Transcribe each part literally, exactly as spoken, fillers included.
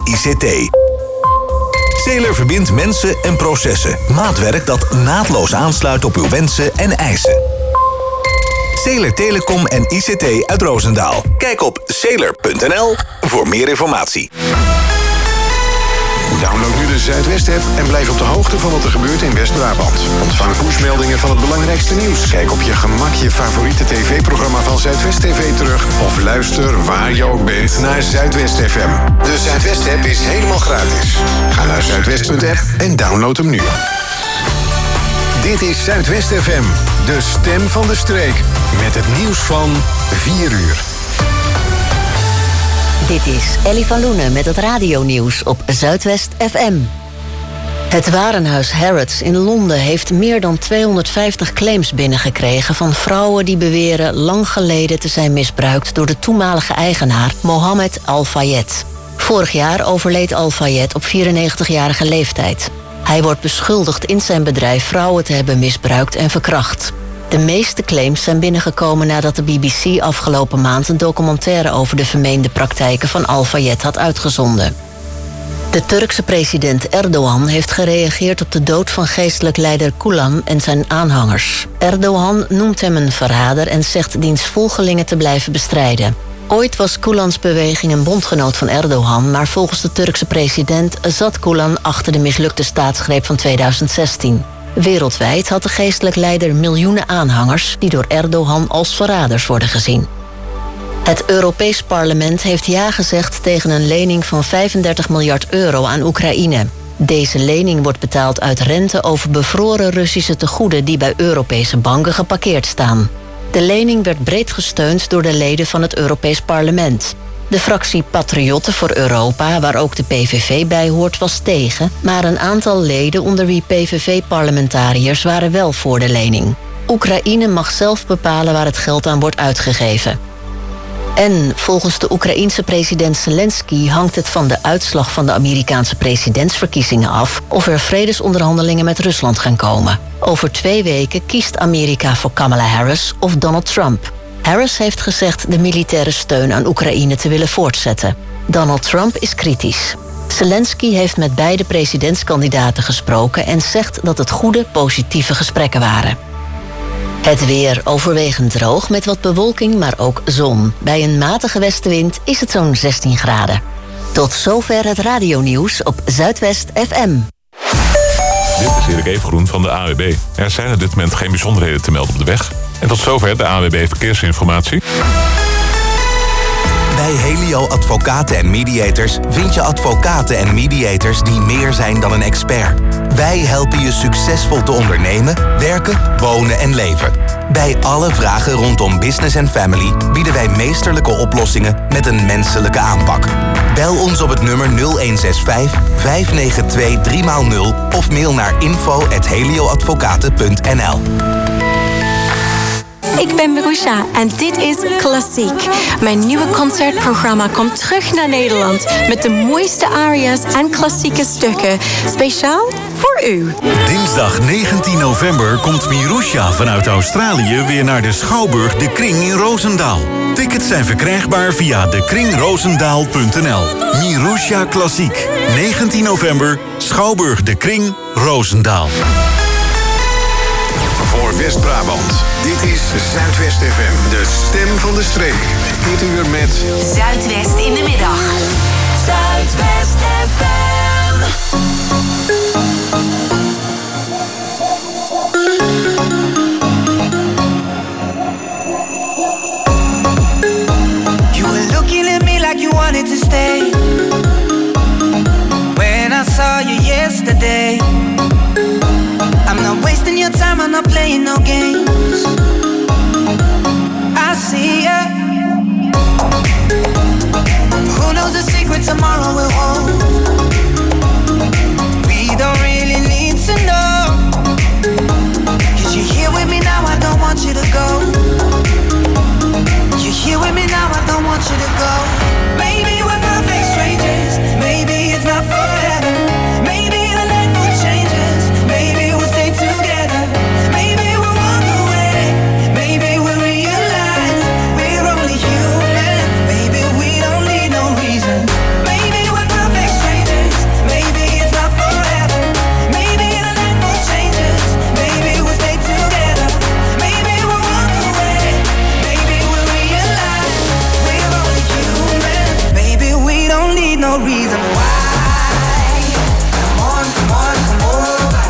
I C T. Sailor verbindt mensen en processen. Maatwerk dat naadloos aansluit op uw wensen en eisen. Sailor Telecom en I C T uit Roosendaal. Kijk op sailor punt n l voor meer informatie. Download nu de Zuidwest-app en blijf op de hoogte van wat er gebeurt in West-Brabant. Ontvang pushmeldingen van het belangrijkste nieuws. Kijk op je gemak je favoriete tv-programma van Zuidwest T V terug. Of luister waar je ook bent naar Zuidwest F M. De Zuidwest-app is helemaal gratis. Ga naar zuidwest punt app en download hem nu. Dit is Zuidwest F M, de stem van de streek. Met het nieuws van vier uur. Dit is Ellie van Loenen met het radionieuws op Zuidwest F M. Het warenhuis Harrods in Londen heeft meer dan tweehonderdvijftig claims binnengekregen van vrouwen die beweren lang geleden te zijn misbruikt door de toenmalige eigenaar Mohammed Al-Fayed. Vorig jaar overleed Al-Fayed op vierennegentigjarige leeftijd. Hij wordt beschuldigd in zijn bedrijf vrouwen te hebben misbruikt en verkracht. De meeste claims zijn binnengekomen nadat de B B C afgelopen maand een documentaire over de vermeende praktijken van Al-Fayed had uitgezonden. De Turkse president Erdogan heeft gereageerd op de dood van geestelijk leider Gulen en zijn aanhangers. Erdogan noemt hem een verrader en zegt diens volgelingen te blijven bestrijden. Ooit was Gülens beweging een bondgenoot van Erdogan, maar volgens de Turkse president zat Gülen achter de mislukte staatsgreep van tweeduizend zestien. Wereldwijd had de geestelijk leider miljoenen aanhangers die door Erdogan als verraders worden gezien. Het Europees Parlement heeft ja gezegd tegen een lening van vijfendertig miljard euro aan Oekraïne. Deze lening wordt betaald uit rente over bevroren Russische tegoeden die bij Europese banken geparkeerd staan. De lening werd breed gesteund door de leden van het Europees Parlement. De fractie Patriotten voor Europa, waar ook de P V V bij hoort, was tegen, maar een aantal leden, onder wie P V V-parlementariërs, waren wel voor de lening. Oekraïne mag zelf bepalen waar het geld aan wordt uitgegeven. En volgens de Oekraïense president Zelensky hangt het van de uitslag van de Amerikaanse presidentsverkiezingen af of er vredesonderhandelingen met Rusland gaan komen. Over twee weken kiest Amerika voor Kamala Harris of Donald Trump. Harris heeft gezegd de militaire steun aan Oekraïne te willen voortzetten. Donald Trump is kritisch. Zelensky heeft met beide presidentskandidaten gesproken en zegt dat het goede, positieve gesprekken waren. Het weer overwegend droog met wat bewolking, maar ook zon. Bij een matige westenwind is het zo'n zestien graden. Tot zover het radionieuws op Zuidwest F M. Dit is Erik Evengroen van de A W B. Er zijn op dit moment geen bijzonderheden te melden op de weg. En tot zover de A W B Verkeersinformatie. Bij Helio Advocaten en Mediators vind je advocaten en mediators die meer zijn dan een expert. Wij helpen je succesvol te ondernemen, werken, wonen en leven. Bij alle vragen rondom business en family bieden wij meesterlijke oplossingen met een menselijke aanpak. Bel ons op het nummer nul een zes vijf, vijf negen twee, drie nul of mail naar info at helioadvocaten punt n l. Ik ben Marusha en dit is Klassiek. Mijn nieuwe concertprogramma komt terug naar Nederland met de mooiste aria's en klassieke stukken. Speciaal voor u. Dinsdag negentien november komt Marusha vanuit Australië weer naar de Schouwburg De Kring in Roosendaal. Tickets zijn verkrijgbaar via de kring roosendaal punt n l. Marusha Klassiek. negentien november, Schouwburg De Kring, Roosendaal. Voor West-Brabant, dit is Zuidwest F M, de stem van de streek. Dit uur met Zuidwest in de middag. Zuidwest F M. You were looking at me like you wanted to stay. When I saw you yesterday, I'm not wasting your time, I'm not playing no games. I see ya. Who knows the secret tomorrow will hold? We don't really need to know. Cause you're here with me now, I don't want you to go. You're here with me now, I don't want you to go. Maybe we're perfect strangers, maybe it's not forever. Maybe the night will change us, maybe we'll stay together. Maybe we'll walk away, maybe we'll realize we're only human. Maybe we don't need no reason. Maybe we're reason why. Come on, come on, come over.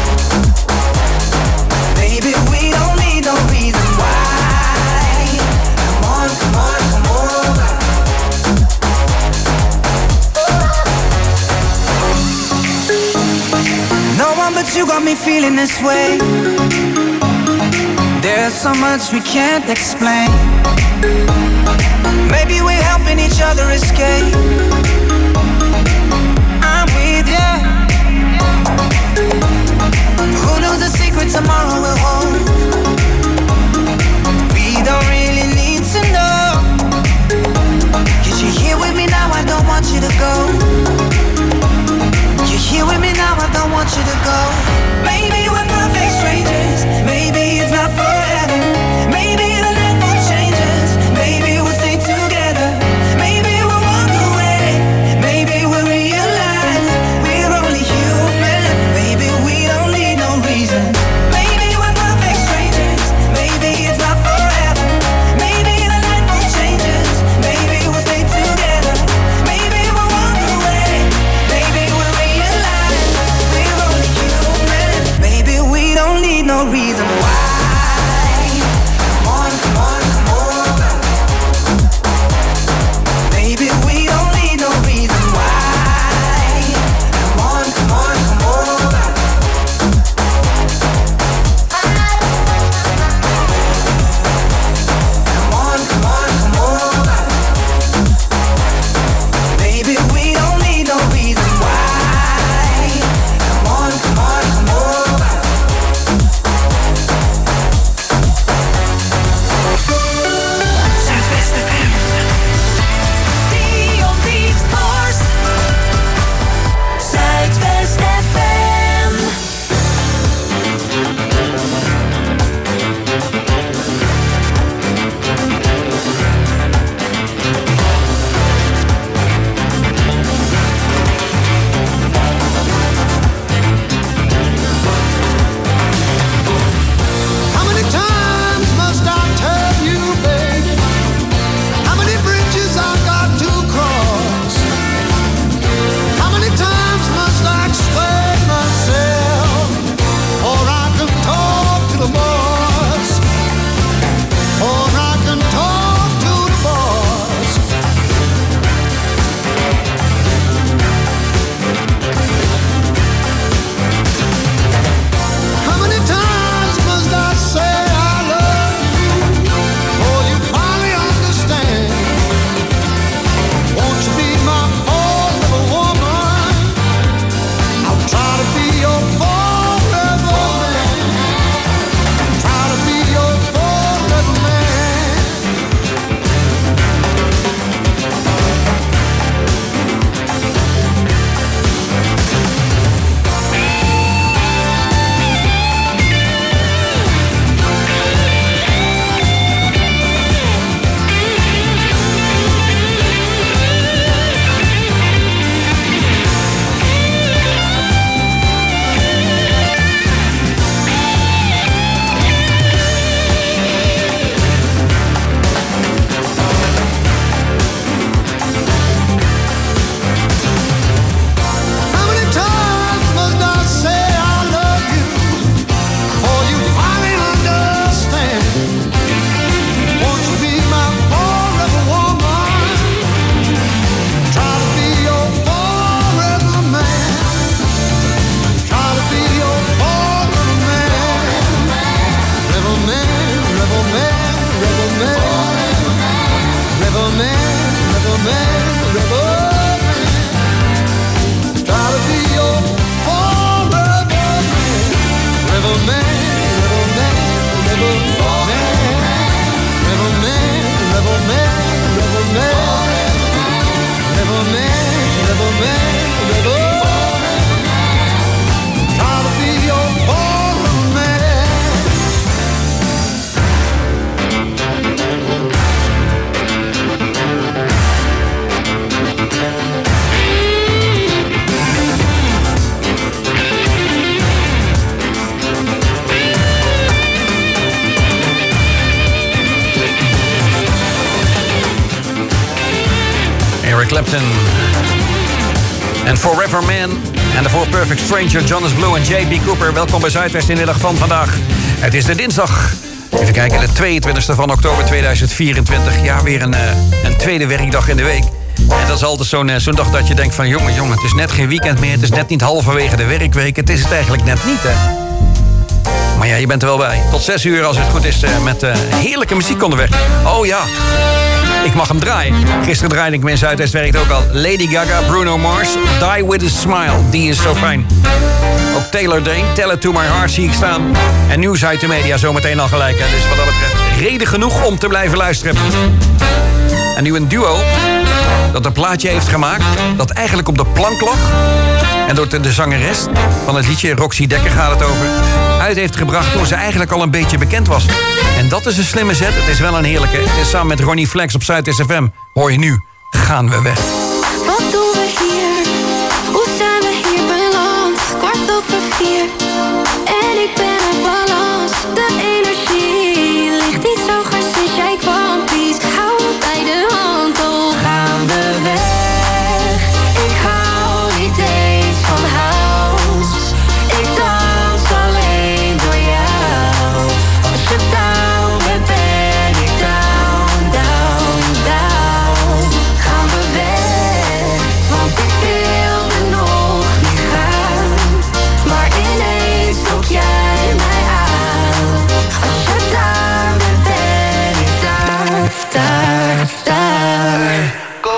Baby, we don't need no reason why. Come on, come on, come over. No one but you got me feeling this way. There's so much we can't explain. Maybe we're helping each other escape. I'm with you. Who knows the secret tomorrow will hold? We don't really need to know. Cause you're here with me now, I don't want you to go. You're here with me now, I don't want you to go. Maybe we're perfect strangers. Maybe it's not forever. Maybe the night won't change us. Maybe we'll stay together. Maybe we'll walk away. Maybe we'll realize we're only human. Maybe we don't need no reason. Maybe we're perfect strangers. Maybe it's not forever. Maybe the night won't change us. Maybe we'll stay together. Maybe we'll walk away. Maybe we'll realize we're only human. Maybe we don't need no reason why. Come on, come on, come over. Maybe we don't need no reason why. Come on, come on, come over. Come on, come on, come over. Maybe we don't need no reason why. Come on, come on, come over. Zuidwest F M. Dion Beatforce. Zuidwest F M. How many times must I tell you, baby? How many bridges I got to cross? How many times must I explain myself? Or I can talk to the boss. Or I can talk to the boss. How many times must I say I love you before you finally understand? Won't you be my forever woman? I'll try to be your forever man. Try to be your forever man. How many times must I say I love you before you finally understand? Won't you be my forever woman? Try to be your forever man. Try to be your forever man. Rebel man, rebel man, rebel man. Rebel man, rebel man, rebel man. Try to be your forever man. Rebel man, rebel man, rebel man. Rebel man, rebel man, rebel man. Rebel man, rebel man, rebel man. Try to be your forever man. Eric Clapton. En Forever Man. En daarvoor Perfect Stranger, Jonas Blue en J B Cooper. Welkom bij Zuidwest in de middag van vandaag. Het is de dinsdag. Even kijken, de tweeëntwintigste van oktober tweeduizend vierentwintig. Ja, weer een, uh, een tweede werkdag in de week. En dat is altijd zo'n, uh, zo'n dag dat je denkt van... jongen, jongen, het is net geen weekend meer. Het is net niet halverwege de werkweek. Het is het eigenlijk net niet, hè. Maar ja, je bent er wel bij. Tot zes uur als het goed is uh, met uh, heerlijke muziek onderweg. Oh ja, ik mag hem draaien. Gisteren draaide ik hem in Zuidwest, werkt ook al. Lady Gaga, Bruno Mars, Die With A Smile. Die is zo fijn. Ook Taylor Dane, Tell It To My Heart zie ik staan. En nieuws uit de media zometeen al gelijk. Hè. Dus wat dat betreft reden genoeg om te blijven luisteren. En nu een duo dat een plaatje heeft gemaakt... dat eigenlijk op de plank lag... en door de zangeres van het liedje, Roxy Dekker gaat het over... uit heeft gebracht toen ze eigenlijk al een beetje bekend was. En dat is een slimme zet, het is wel een heerlijke. Het is samen met Ronnie Flex op Zuid-S F M. Hoor je nu, Gaan We Weg. Wat doen we hier? Hoe zijn we hier beland? Kwart over vier en ik ben op balans. De energie ligt niet zo goed sinds jij kwam. Please, hou me bij de hand. Oh, gaan we weg? Ik hou niet eens van house. Ik dans alleen door jou. Als je down bent, ben ik down, down, down. Gaan we weg, want ik wilde nog niet gaan. Maar ineens trok jij mij aan. Als je daar bent, ben ik daar, daar, daar.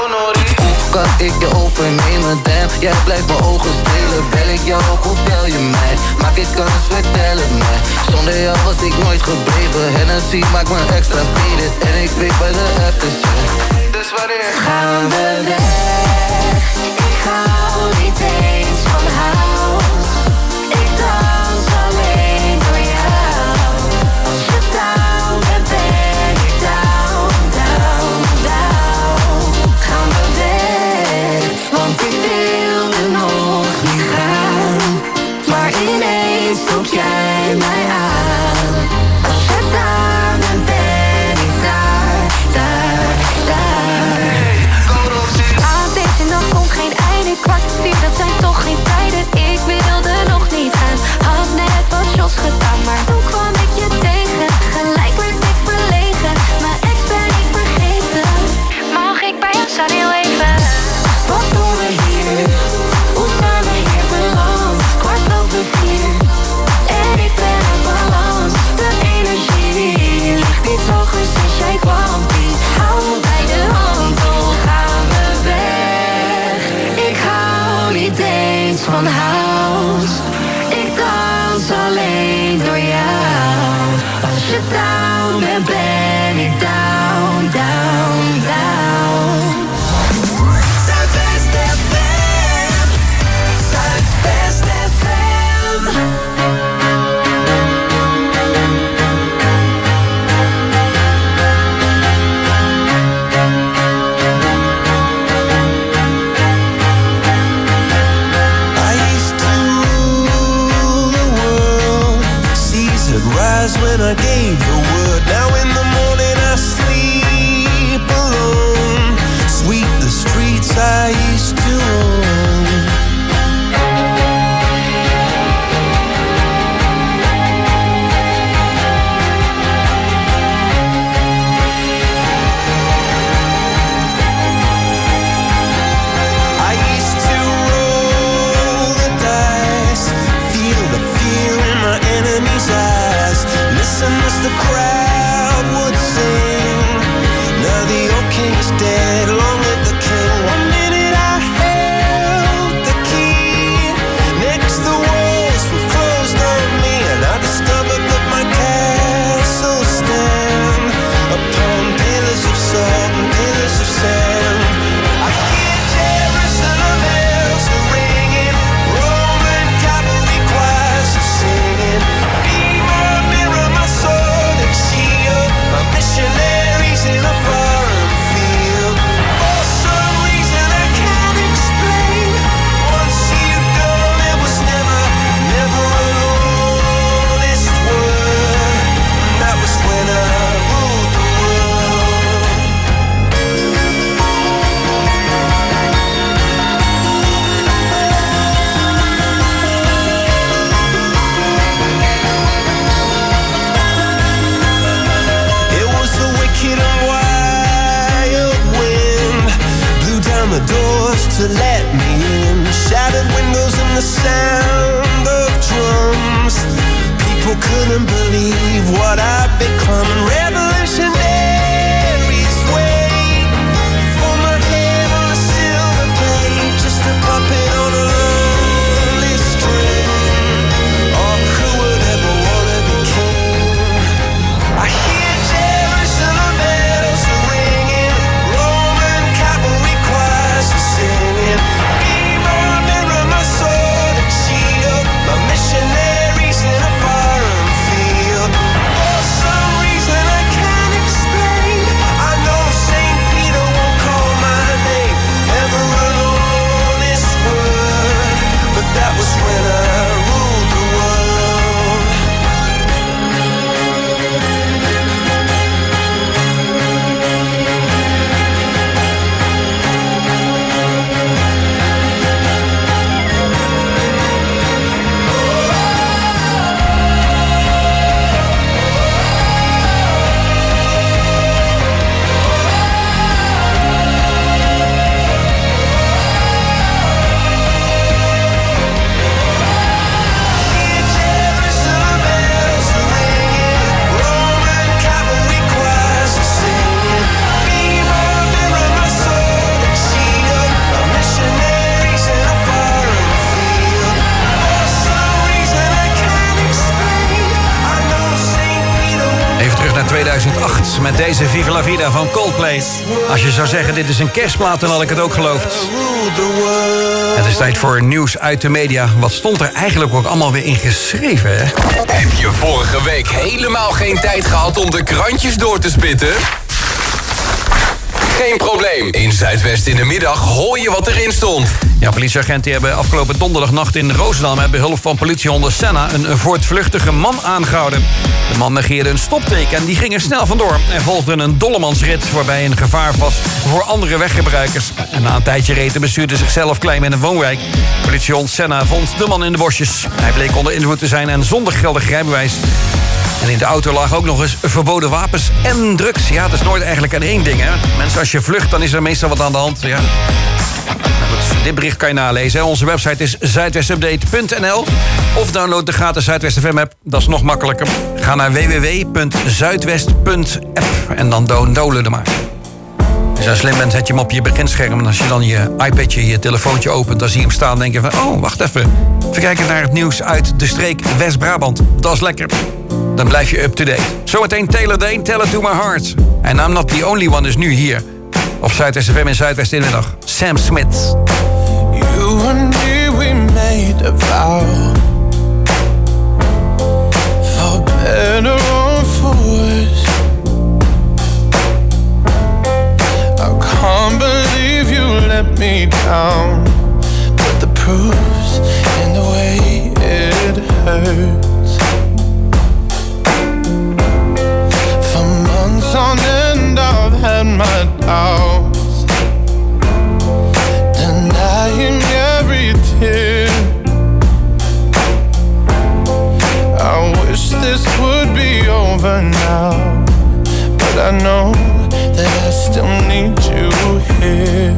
Hoe kan ik je overnemen, damn? Jij blijft mijn ogen stelen. Bel ik jou ook of bel je mij? Maak ik kans, vertel het mij. Zonder jou was ik nooit gebleven. Hennessy maakt me extra faded. En ik weet bij de aftershave. Dus wanneer gaan we weg? Ik hou niet eens van house. Ik dans alleen door jou. Als je down bent, ben ik down, down, down. Gaan we weg, want ik wilde nog niet gaan. Maar ineens trok jij mij aan. Als je daar bent, ben ik daar, daar, daar. Aan deze nacht komt geen einde. Kwart voor vier, dat zijn toch geen tijden. Ik wilde nog niet gaan. Had net wat shots gedaan, maar toen kwam ik je tegen. Gelijk werd ik verlegen. Mijn ex ben ik vergeten. Mag ik bij jou staan heel even? Wat doen we hier? Hoe zijn we hier beland? Kwart over vier en ik ben op balans. De energie ligt niet zo goed sinds jij kwam. Please, hou me bij de hand. Oh, gaan we weg? Ik hou niet eens van house. Ik dans alleen door jou. Als je down bent, ben ik down, down, down. Zuidwest F M. Zuidwest F M. I used to rule the world. Seas had rise when I gave the word. Now in the morning I sleep alone. Sweep the streets I used to own. I used to roll the dice, feel the fear in my enemy's eyes. Listen as the and the sound of drums. People couldn't believe what I'd become. Revolutionaries wait for my head on a silver plate, just a puppet on a lonely string. Oh, who would ever wanna be king? I hear Jerusalem bells are ringing, Roman cavalry choirs are singing. Be my mirror, my sword and shield, my missionaries in a foreign field. For some reason I can't explain, I know Saint Peter won't call my name ever alone on this world, but that was when I ruled the world. Hear Jerusalem bells are ringing, Roman cavalry choirs are singing. Be my mirror, my sword and shield, my missionaries in a foreign field. For some reason I can't explain, I know Saint Peter won't. Even terug naar tweeduizend acht met deze Viva La Vida van Coldplay. Als je zou zeggen dit is een kerstplaat, dan had ik het ook geloofd. rule the world. Het is tijd voor nieuws uit de media. Wat stond er eigenlijk ook allemaal weer in geschreven, hè? Heb je vorige week helemaal geen tijd gehad om de krantjes door te spitten? Geen probleem. In Zuidwest in de middag hoor je wat erin stond. Ja, politieagenten hebben afgelopen donderdagnacht in Roosendaal met behulp van politiehonde Senna een voortvluchtige man aangehouden. De man negeerde een stopteken en die ging er snel vandoor. Er volgde een dollemansrit waarbij een gevaar was voor andere weggebruikers. En na een tijdje reed de bestuurder zichzelf klein in een woonwijk. Politiehond Senna vond de man in de bosjes. Hij bleek onder invloed te zijn en zonder geldig rijbewijs. En in de auto lagen ook nog eens verboden wapens en drugs. Ja, dat is nooit eigenlijk aan één ding, hè. Mensen, als je vlucht, dan is er meestal wat aan de hand, ja. Nou goed, dit bericht kan je nalezen, hè. Onze website is zuidwestupdate punt n l. Of download de gratis Zuidwest F M-app, dat is nog makkelijker. Ga naar w w w punt zuidwest punt app en dan downloaden maar. Als je slim bent, zet je hem op je beginscherm. En als je dan je iPadje, je telefoontje opent, dan zie je hem staan en denk je van, oh, wacht even. Even kijken naar het nieuws uit de streek West-Brabant. Dat is lekker. Dan blijf je up-to-date. Zometeen Taylor Dane, Tell It To My Heart. En I'm Not The Only One is nu hier. Op Zuidwest F M in Zuidwest in de middag. Sam Smith. You and me, we made a vow, for better or for worse. I can't believe you let me down, but the proof's in the way it hurts. For months on end I've had my doubts, denying every tear. I wish this would be over now, but I know that I still need you here.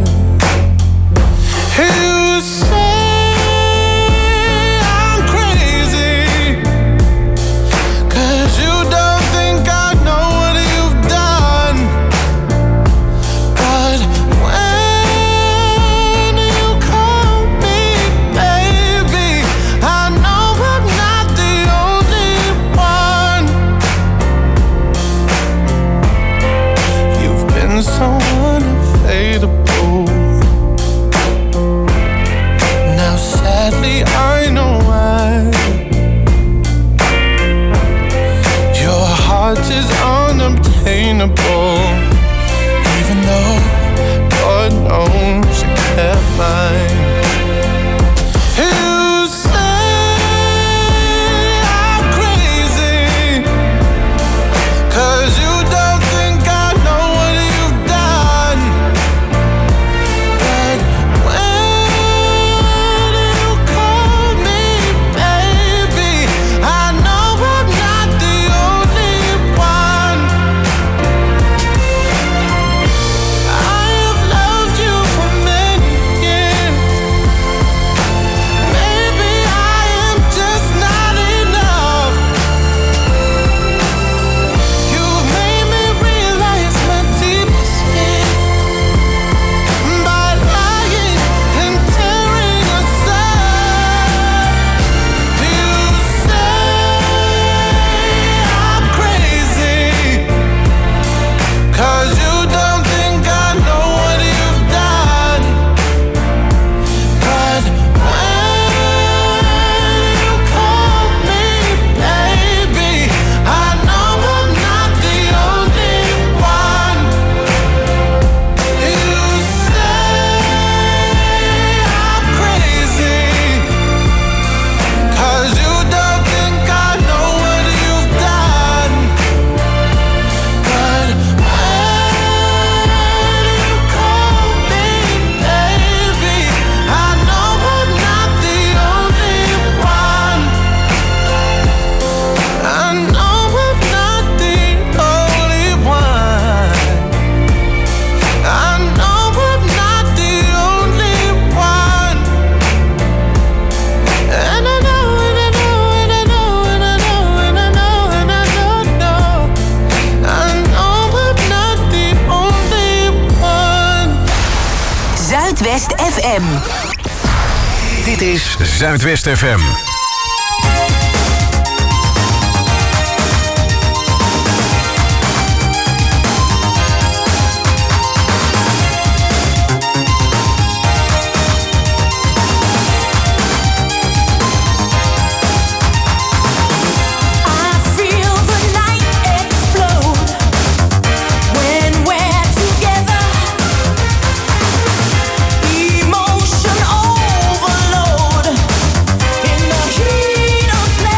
You say I'm crazy, M. Dit is Zuidwest F M. Emotion overload in the heat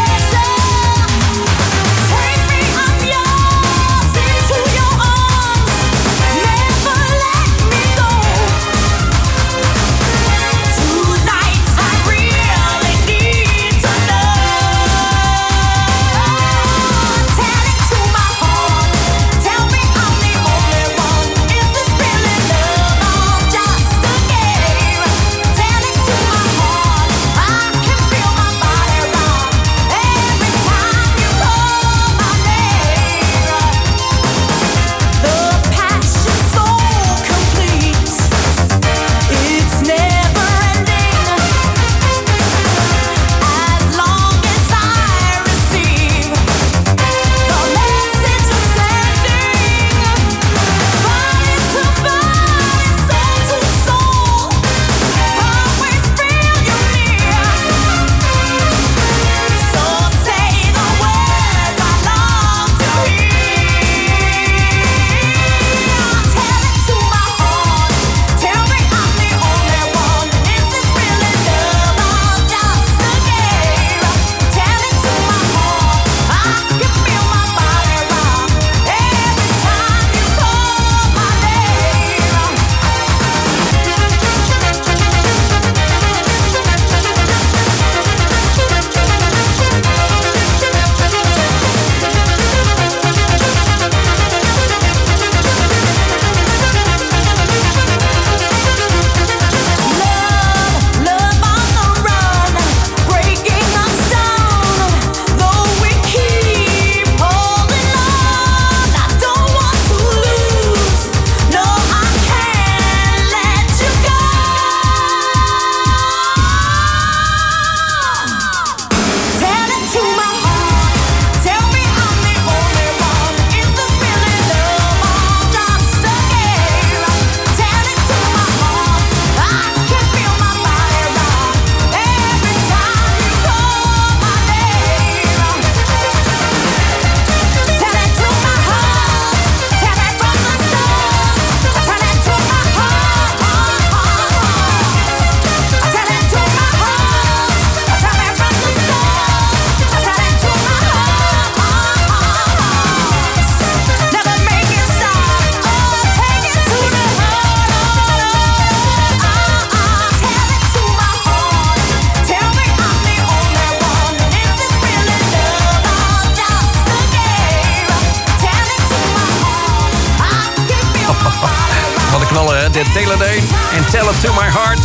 knallen, hè? De Taylor Day en Tell It To My Heart.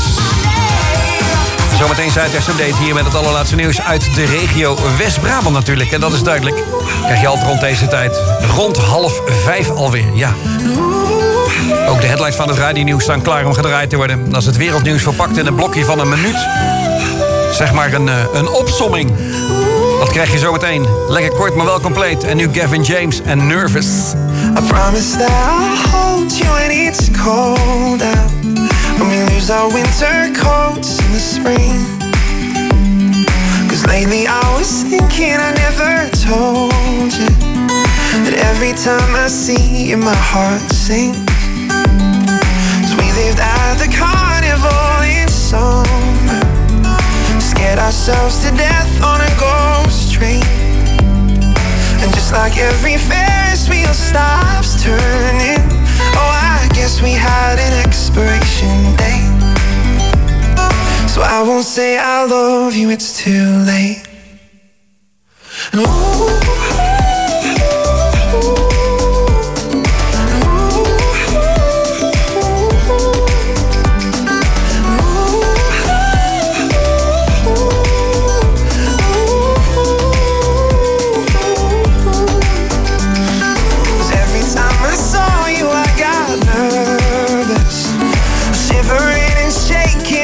Zometeen Zuidwest Update hier met het allerlaatste nieuws uit de regio West-Brabant natuurlijk. En dat is duidelijk. Krijg je altijd rond deze tijd. Rond half vijf alweer, ja. Ook de headlines van het radionieuws staan klaar om gedraaid te worden. Dat is het wereldnieuws verpakt in een blokje van een minuut. Zeg maar een, een opsomming. Dat krijg je zometeen. Lekker kort, maar wel compleet. En nu Gavin James en Nervous. I promise that I'll hold you when it's cold out. When we lose our winter coats in the spring. Cause lately I was thinking I never told you that every time I see you my heart sinks. Cause we lived at the carnival in summer, scared ourselves to death on a ghost train. And just like every Ferris wheel stops turning, oh, I guess we had an expiration date. So I won't say I love you, it's too late. And ooh, shaking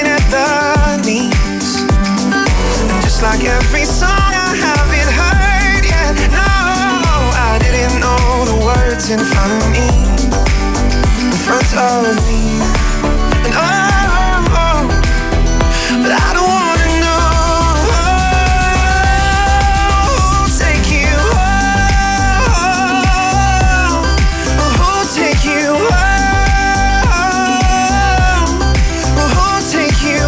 Just like every song I haven't heard yet. No, I didn't know the words in front of me, in front of me. And oh, oh, but I don't wanna know who'll take you home, who'll take you home, who'll take you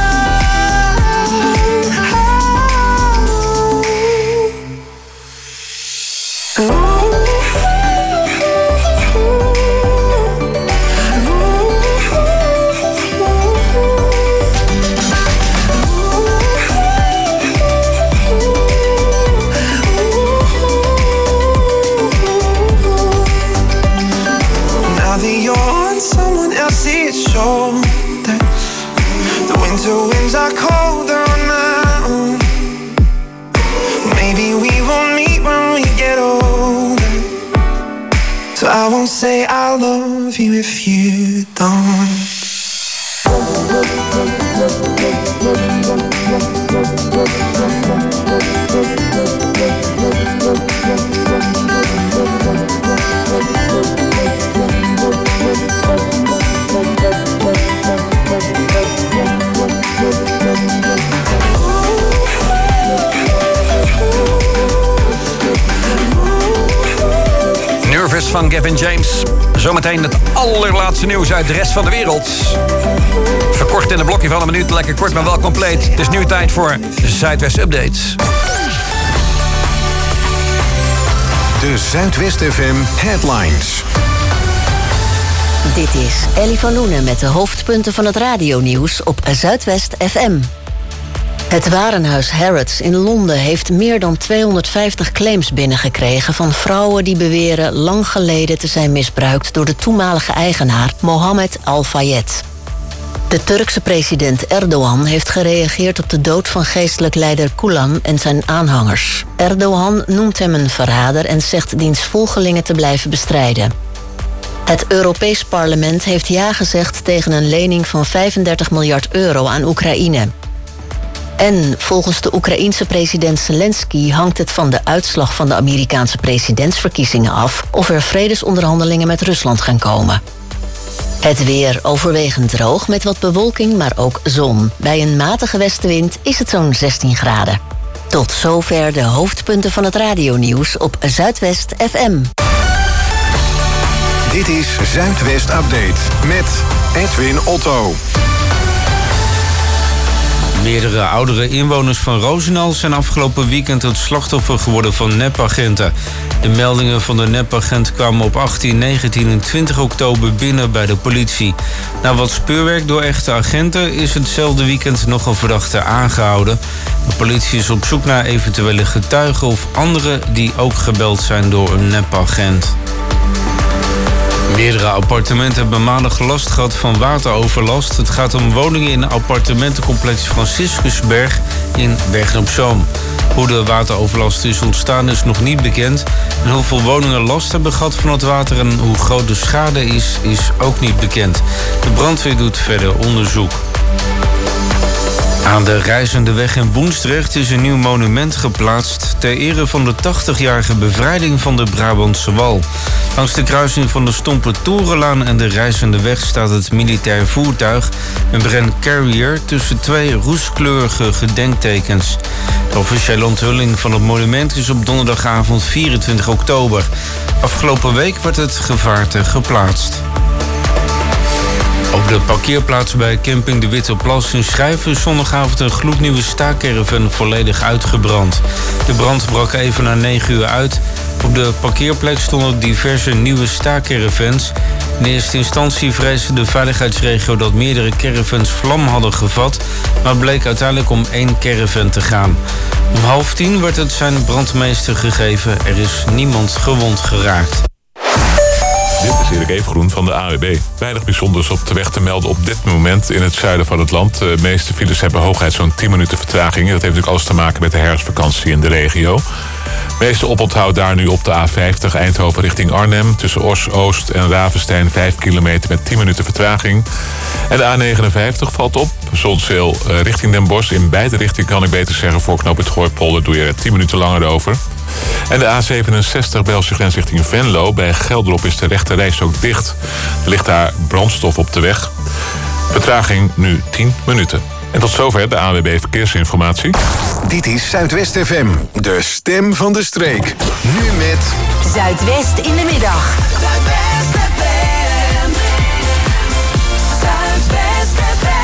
winter winds are colder on my own. Maybe we won't meet when we get older. So I won't say I love you if you don't. Nervous van Gavin James. Zometeen het allerlaatste nieuws uit de rest van de wereld. Verkort in een blokje van een minuut, lekker kort maar wel compleet. Het is nu tijd voor Zuidwest Updates. De Zuidwest F M Headlines. Dit is Ellie van Loenen met de hoofdpunten van het radionieuws op Zuidwest F M. Het warenhuis Harrods in Londen heeft meer dan tweehonderdvijftig claims binnengekregen van vrouwen die beweren lang geleden te zijn misbruikt door de toenmalige eigenaar Mohammed Al-Fayed. De Turkse president Erdogan heeft gereageerd op de dood van geestelijk leider Gulen en zijn aanhangers. Erdogan noemt hem een verrader en zegt diens volgelingen te blijven bestrijden. Het Europees Parlement heeft ja gezegd tegen een lening van vijfendertig miljard euro aan Oekraïne. En volgens de Oekraïense president Zelensky hangt het van de uitslag van de Amerikaanse presidentsverkiezingen af of er vredesonderhandelingen met Rusland gaan komen. Het weer overwegend droog met wat bewolking, maar ook zon. Bij een matige westenwind is het zo'n zestien graden. Tot zover de hoofdpunten van het radionieuws op Zuidwest F M. Dit is Zuidwest Update met Edwin Otto. Meerdere oudere inwoners van Roosendaal zijn afgelopen weekend het slachtoffer geworden van nepagenten. De meldingen van de nepagent kwamen op achttien, negentien en twintig oktober binnen bij de politie. Na wat speurwerk door echte agenten is hetzelfde weekend nog een verdachte aangehouden. De politie is op zoek naar eventuele getuigen of anderen die ook gebeld zijn door een nepagent. Meerdere appartementen hebben maandag last gehad van wateroverlast. Het gaat om woningen in appartementencomplex Franciscusberg in Bergen-op-Zoom. Hoe de wateroverlast is ontstaan is nog niet bekend. En hoeveel woningen last hebben gehad van het water en hoe groot de schade is, is ook niet bekend. De brandweer doet verder onderzoek. Aan de Reizendeweg in Woensdrecht is een nieuw monument geplaatst ter ere van de tachtigjarige bevrijding van de Brabantse Wal. Langs de kruising van de Stompe Torenlaan en de Reizendeweg staat het militair voertuig, een Bren Carrier, tussen twee roestkleurige gedenktekens. De officiële onthulling van het monument is op donderdagavond vierentwintig oktober. Afgelopen week werd het gevaarte geplaatst. Op de parkeerplaats bij camping De Witte Plas in Schijven is zondagavond een gloednieuwe staakerven volledig uitgebrand. De brand brak even na negen uur uit. Op de parkeerplek stonden diverse nieuwe staakervens. In eerste instantie vreesde de veiligheidsregio dat meerdere caravans vlam hadden gevat, maar bleek uiteindelijk om één caravan te gaan. Om half tien werd het zijn brandmeester gegeven. Er is niemand gewond geraakt. Dit is Erik Evengroen van de A W B. Weinig bijzonders op de weg te melden op dit moment in het zuiden van het land. De meeste files hebben hooguit zo'n tien minuten vertraging. Dat heeft natuurlijk alles te maken met de herfstvakantie in de regio. De meeste oponthoud daar nu op de A vijftig Eindhoven richting Arnhem. Tussen Os, Oost en Ravenstein vijf kilometer met tien minuten vertraging. En de A negenenvijftig valt op. Zonzeel uh, richting Den Bosch. In beide richtingen kan ik beter zeggen. Voor knoop het Gooipolder doe je er tien minuten langer over. En de A zevenenzestig Belgische grens richting Venlo. Bij Gelderop is de rechte rijstrook dicht. Er ligt daar brandstof op de weg. Vertraging nu tien minuten. En tot zover de A W B Verkeersinformatie. Dit is Zuidwest F M, de stem van de streek. Nu met Zuidwest in de middag. Zuidwest F M. Zuidwest F M.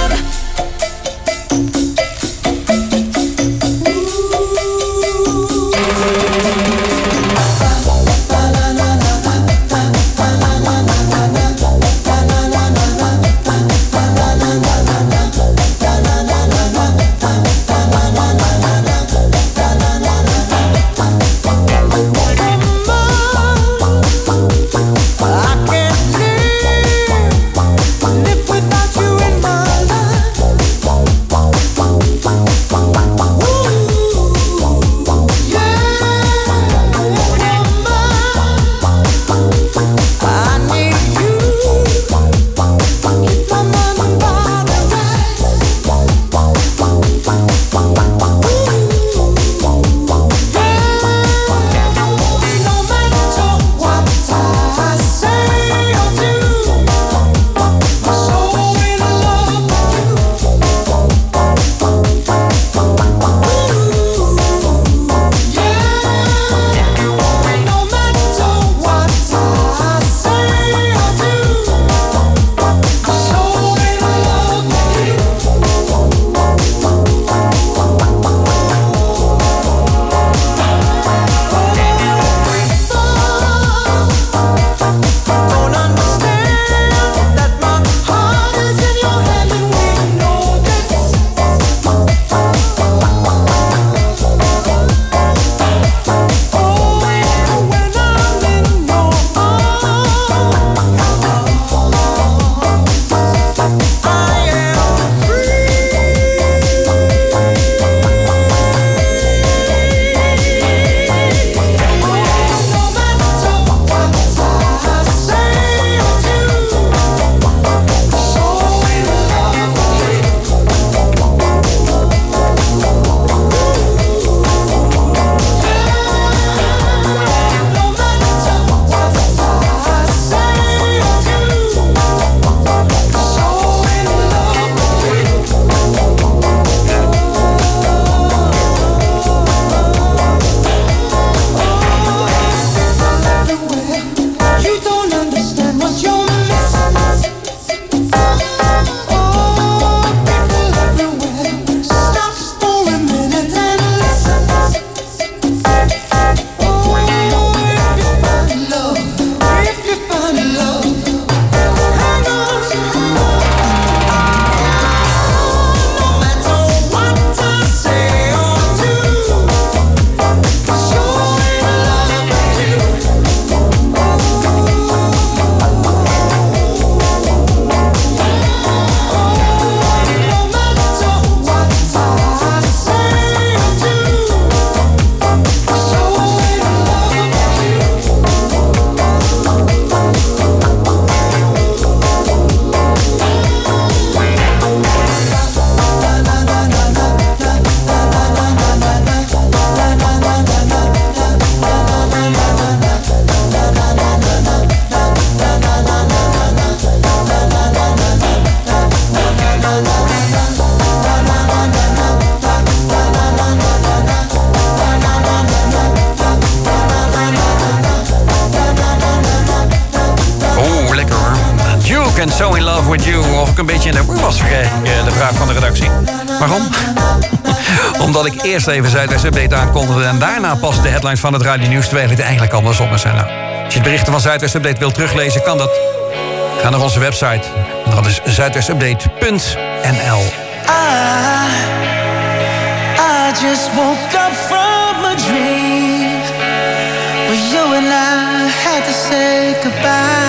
en So In Love With You. Of ik een beetje in de war was, vergeet ik de vraag van de redactie. Waarom? Omdat ik eerst even Zuidwest Update aankondigde en daarna pas de headlines van het Radio Nieuws, terwijl het eigenlijk andersom is. Nou, als je de berichten van Zuidwest Update wilt teruglezen, kan dat. Ga naar onze website. Dat is zuidwestupdate punt n l. I, I just woke up from a dream where you and I had to say goodbye.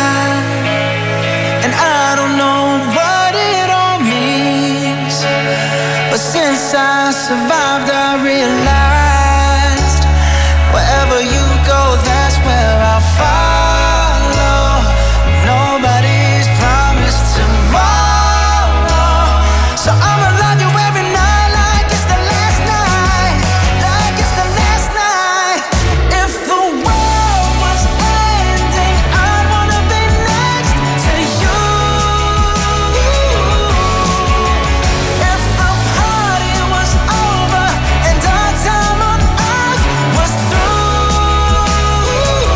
Yes, I survived, I realized wherever you go, that's where I'll follow. Nobody's promised tomorrow, so I'ma love you every night like it's the last night, like it's the last night. If the world was ending, I'd wanna be next to you. If the party was over and our time on earth was through,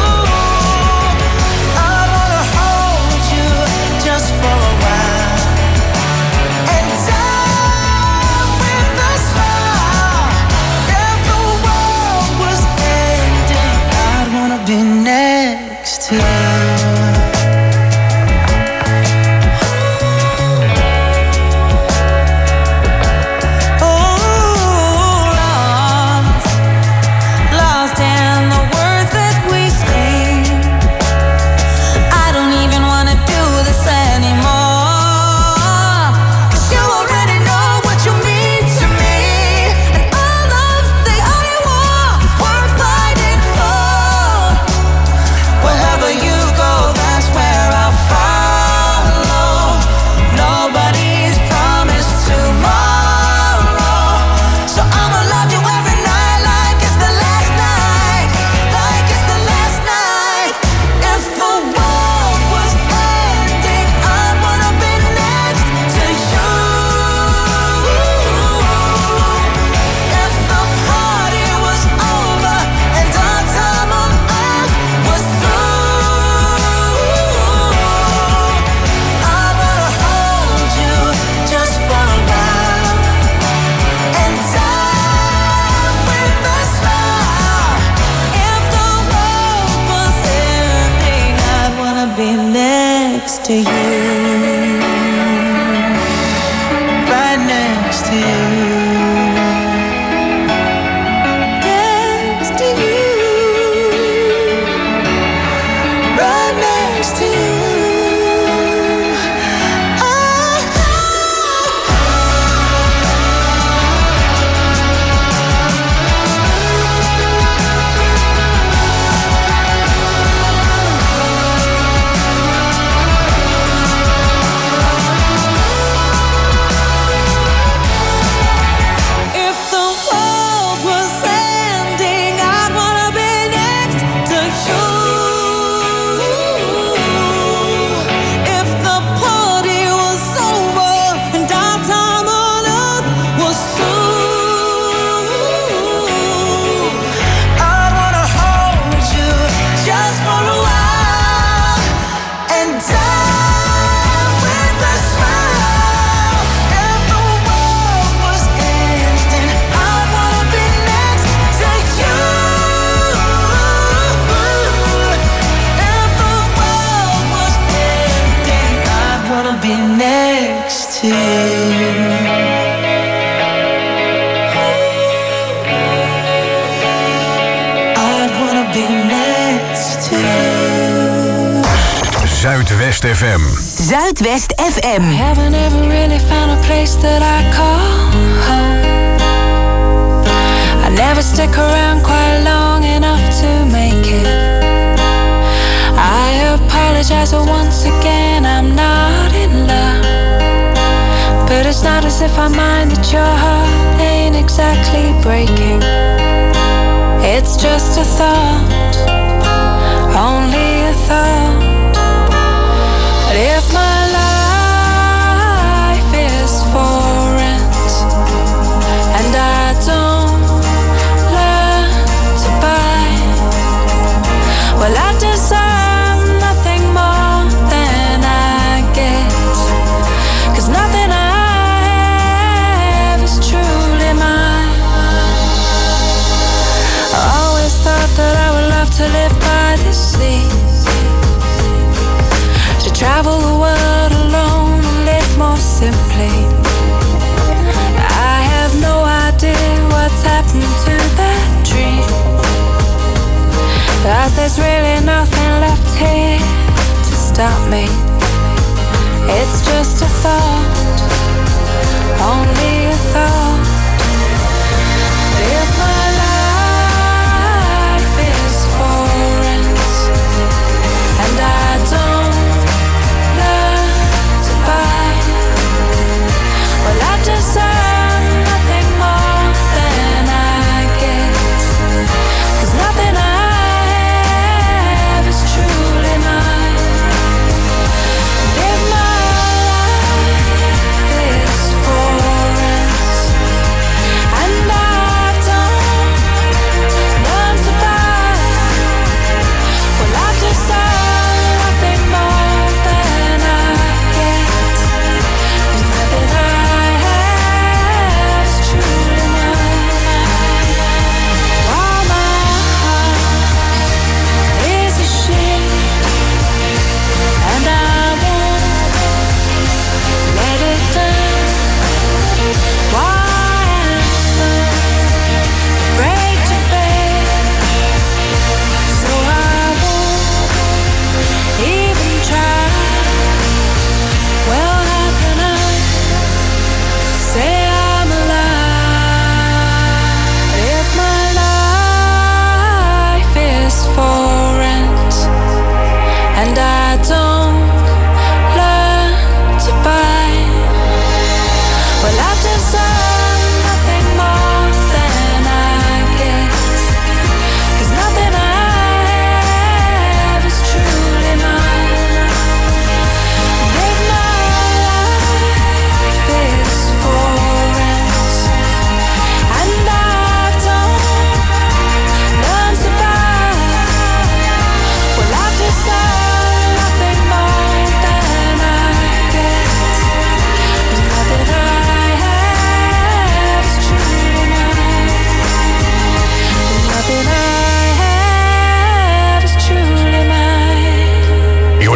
I'd wanna hold you just for a while and die with a smile. If the world was ending, I'd wanna be next to you. Lost in the words that we scream. I don't even wanna do this anymore. 'Cause you already know what you mean to me, and all love's the only war worth fighting for. Wherever you go, that's where I'll follow. Nobody's promised tomorrow, so I'ma love you every night like it's the last night, like it's the last night. If the world was ending, I'd wanna be next to you. If the party was over and our time on earth was through, I'd wanna hold you just for a while and die with a smile. If the world was ending, I'd wanna be next to you, right next to you, next to you, right next to you. If the world was ending, I'd wanna be next to you. If the party was over and our time on earth was through, I'd wanna hold you just for a while and die with a smile. If the world was ending, I'd wanna be next to you. If the world was ending, I'd wanna be next to you. I'd wanna be next to you. Zuidwest F M. Zuidwest F M. I haven't ever really found a place that I call home. I never stick around quite long enough to make it. I apologize once again, I'm not in love. But it's not as if I mind that your heart ain't exactly breaking. It's just a thought, only a thought. But if my life is for rent and I don't learn to buy, well, I deserve nothing more than I get. 'Cause nothing I have is truly mine. I always thought that I would love to live by the sea, to travel the world alone and live more simply. I have no idea what's happened to that dream, 'cause there's really nothing left here to stop me. It's just a thought, only a thought.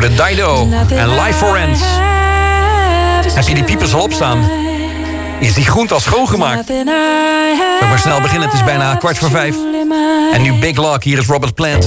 hoorde Dido en Life for Rent. Heb je die piepers al opstaan? Is die groente al schoongemaakt? Zal ik maar snel beginnen, het is bijna kwart voor vijf. En nu Big Lock, hier is Robert Plant.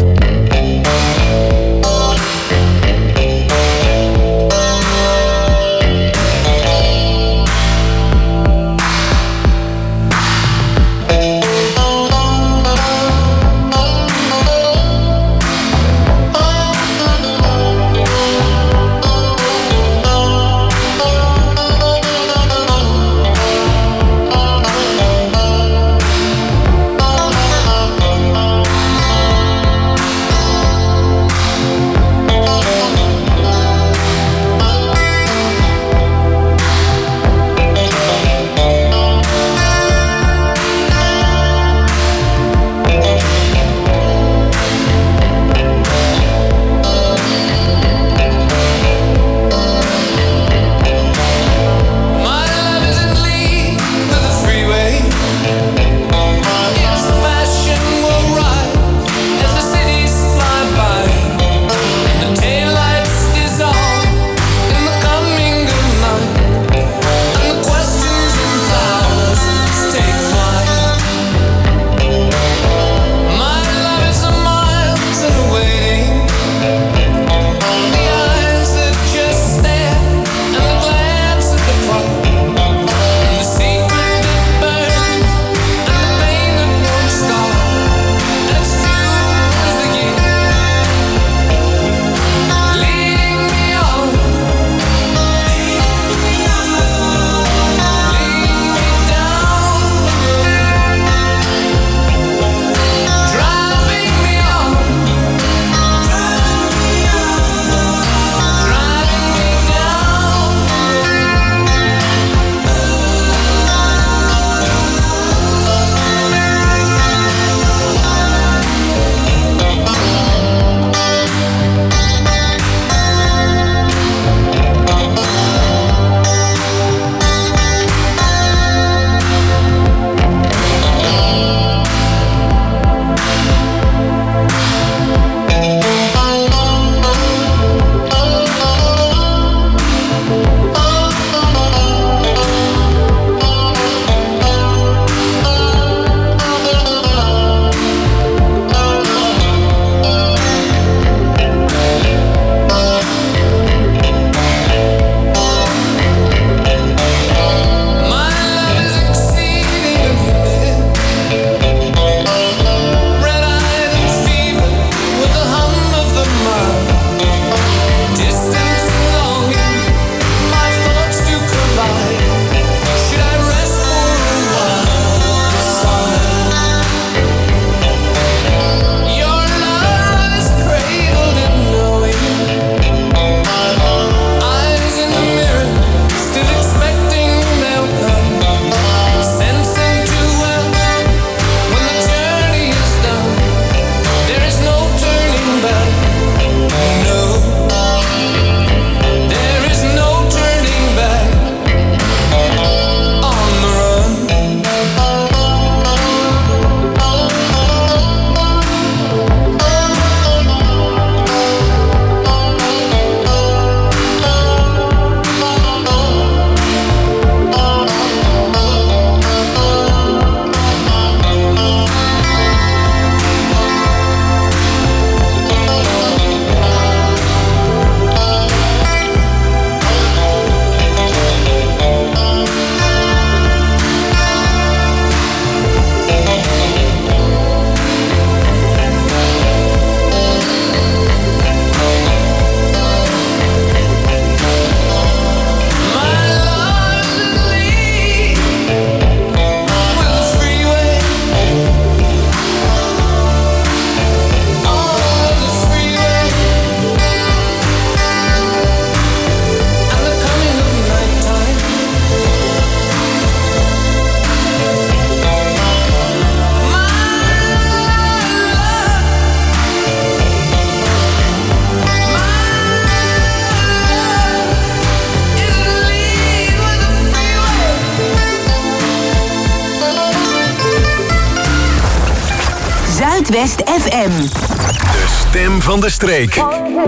Zuidwest F M. De stem van de streek.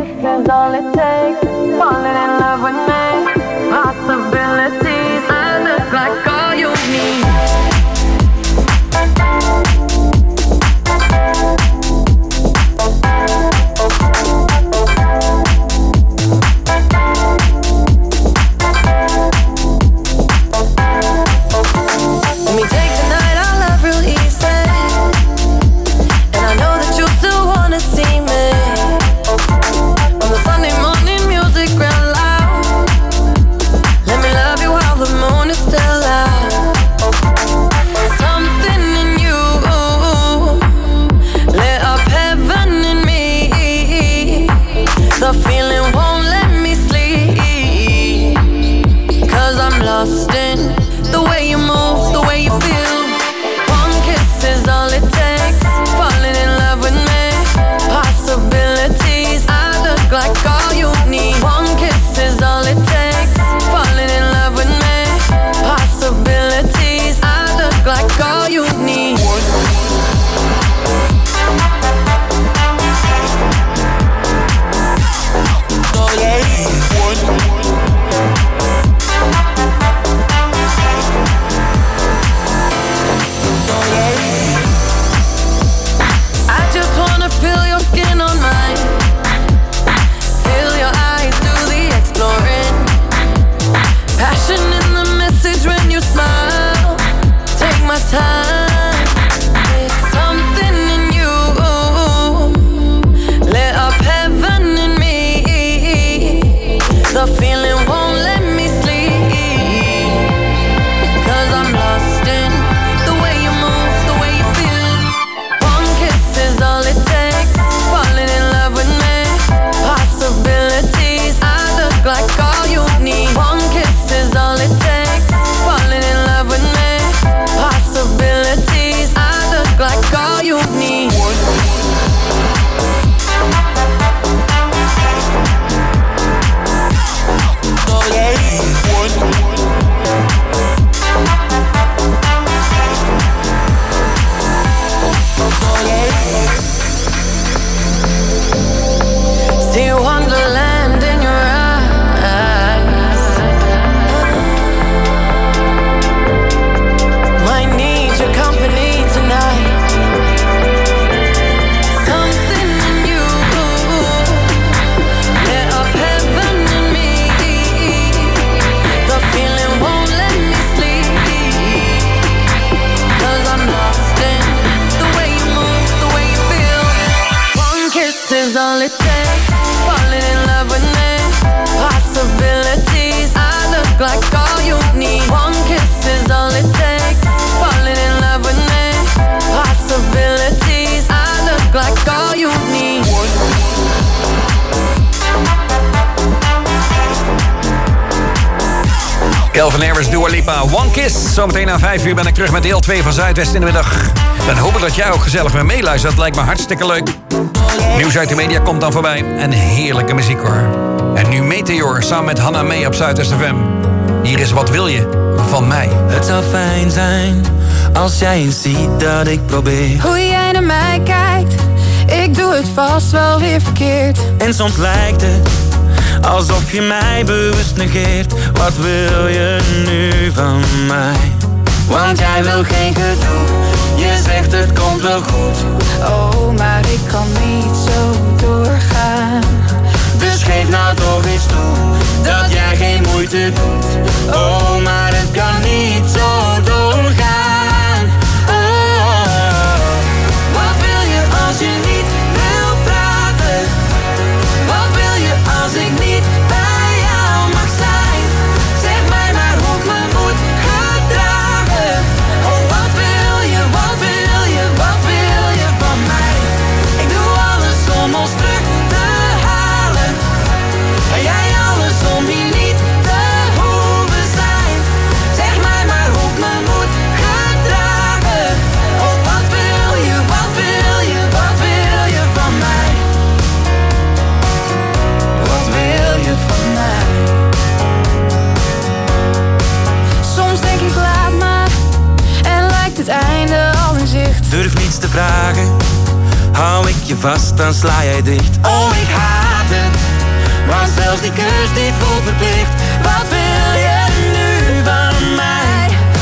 Calvin Harris, Dua Lipa, One Kiss. Zometeen na vijf uur ben ik terug met deel twee van Zuidwest in de middag. Dan hopen dat jij ook gezellig weer meeluistert. Dat lijkt me hartstikke leuk. Nieuws uit de media komt dan voorbij. En heerlijke muziek hoor. En nu Meteor samen met Hanna mee op Zuidwest F M. Hier is Wat Wil Je van mij. Het zou fijn zijn als jij eens ziet dat ik probeer. Hoe jij naar mij kijkt, ik doe het vast wel weer verkeerd. En soms lijkt het alsof je mij bewust negeert. Wat wil je nu van mij? Want jij wil geen gedoe. Je zegt het komt wel goed. Oh, maar ik kan niet zo doorgaan. Dus geef nou toch eens toe dat jij geen moeite doet. Oh, maar het kan niet zo doorgaan. Oh, wat wil je als je niet wil praten? Wat wil je als ik niet bij jou mag zijn? Zeg mij maar hoe ik me moet gedragen. Oh, wat wil je, wat wil je, wat wil je van mij? Ik doe alles om ons terug te halen. En jij alles om hier niet te hoeven zijn. Zeg mij maar hoe ik me moet gedragen. Oh, wat wil je, wat wil je, wat wil je van mij? Wat wil je van mij? Soms denk ik laat maar en lijkt het einde al in zicht. Durf niets te vragen, Hou ik je vast, dan sla jij dicht. Oh, ik haat het, want zelfs die kus die voelt verplicht. Wat wil je nu van mij?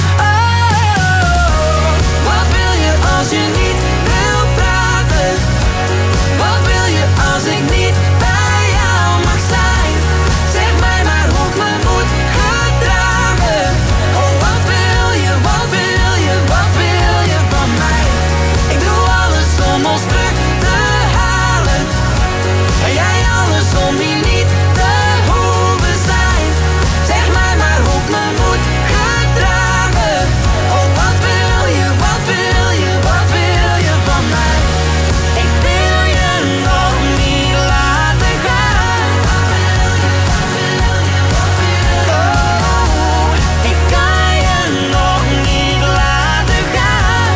Oh, wat wil je als je niet wil praten? Wat wil je als ik niet bij jou mag zijn? Zeg mij maar hoe ik me moet gedragen. Oh, wat wil je, wat wil je, wat wil je van mij? Ik doe alles om ons terug te halen. En jij alles om hier niet te hoeven zijn. Zeg mij maar hoe ik me moet gedragen. Oh, wat wil je, wat wil je, wat wil je van mij? Ik wil je nog niet laten gaan. Oh, ik kan je nog niet laten gaan.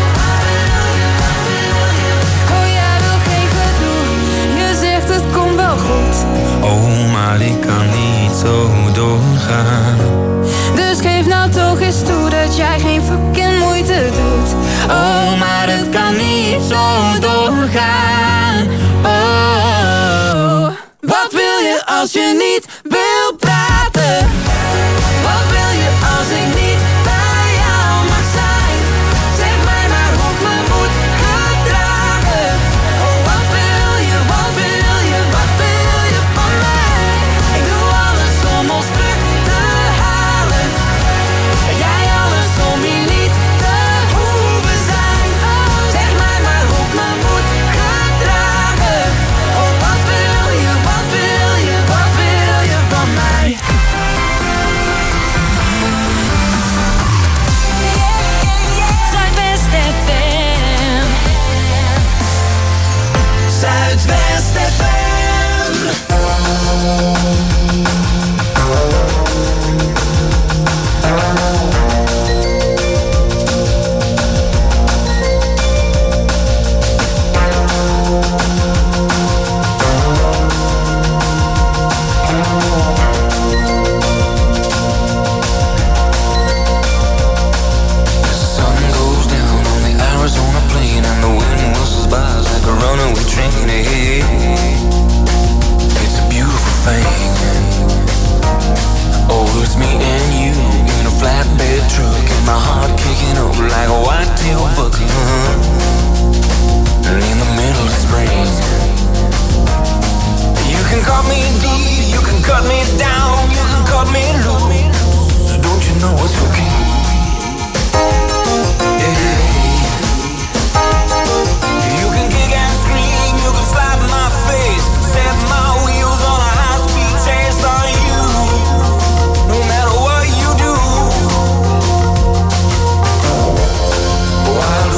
Oh, jij wil geen gedoe. Je zegt het komt wel goed. Oh, maar ik kan niet zo doorgaan. Dus geef nou toch eens toe dat jij geen fucking moeite doet. Oh, maar het kan niet zo doorgaan. Oh, wat wil je als je niet wil praten? Wat wil je als ik niet bij jou mag zijn? Zeg mij maar hoe ik me moet gedragen. Oh, wat wil je, wat wil je, wat wil je van mij? Ik doe alles om ons terug te halen. En jij alles om hier niet te hoeven zijn. Zeg mij maar hoe ik me moet gedragen. Oh, wat wil je, wat wil je, wat wil je van mij? Zuidwest F M. Zuidwest F M. Sun goes down on the Arizona plain and the wind whistles by us like a runaway train. Hey, it's a beautiful thing. Oh, it's me and you in a flatbed truck and my heart kicking up like a white-tail buck. And in the middle of spring, you can cut me deep, you can cut me down, you can cut me loose. Don't you know it's okay? You can kick and scream, you can slap my face, set my wheels on a high-speed chase on you. No matter what you do, while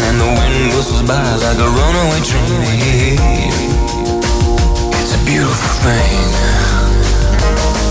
and the wind whistles by like a runaway train. It's a beautiful thing.